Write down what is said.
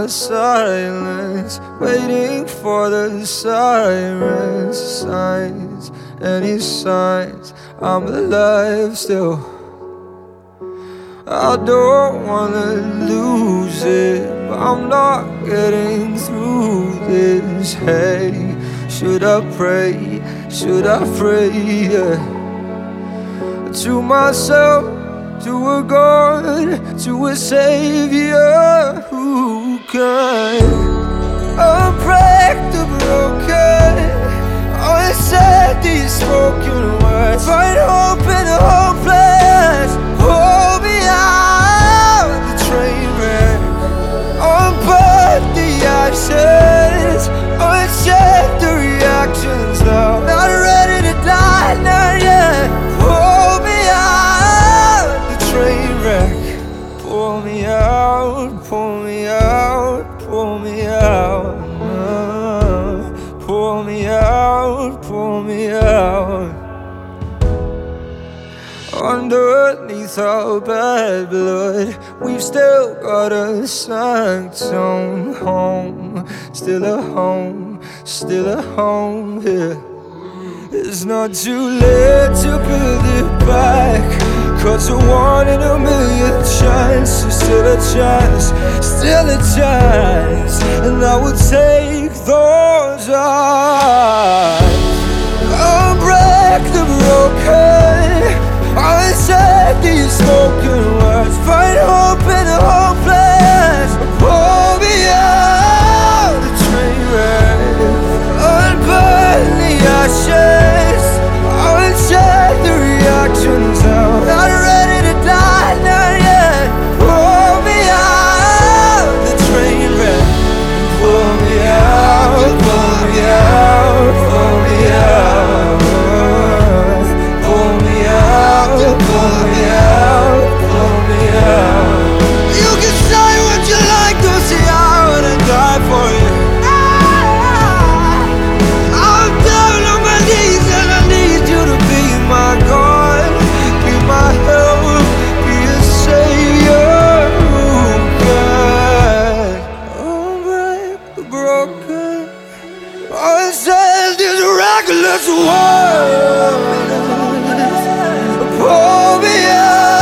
silence, waiting for the sirens, signs, any signs I'm alive still. I don't wanna lose it, but I'm not getting through this. Hey, should I pray? Should I pray? Yeah. To myself, to a God, to a Savior who can unbreak the broken, unsaid these spoken words, find hope in the hopeless. Hold me out the train wreck, unburn the ashes, uncheck the reactions. Now not ready to die, not yet. Hold me out the train wreck. Pull me out, pull me out, pull me out. Pull me out, pull me out. Underneath our bad blood, we've still got a sanctum home. Still a home, still a home, yeah. It's not too late to build it back, 'cause a 1 in a million chance is still a chance, still a chance. And I would take those odds. Unbreak the broken, unsaid these spoken words, find hope in the hopeless. Pull me out the train wreck, unburn the ashes, uncheck the reactions. Now not ready to die, not yet. Pull me out the train wreck. Pull me out, pull me out, pull me out. Pull me out, pull me out, pull me out. You can say what you like, don't say I wanna die for you. I'm down on my knees and I need you to be my God, be my help, be a savior who can unbreak the broken, unsaid this reckless world. Pull me out.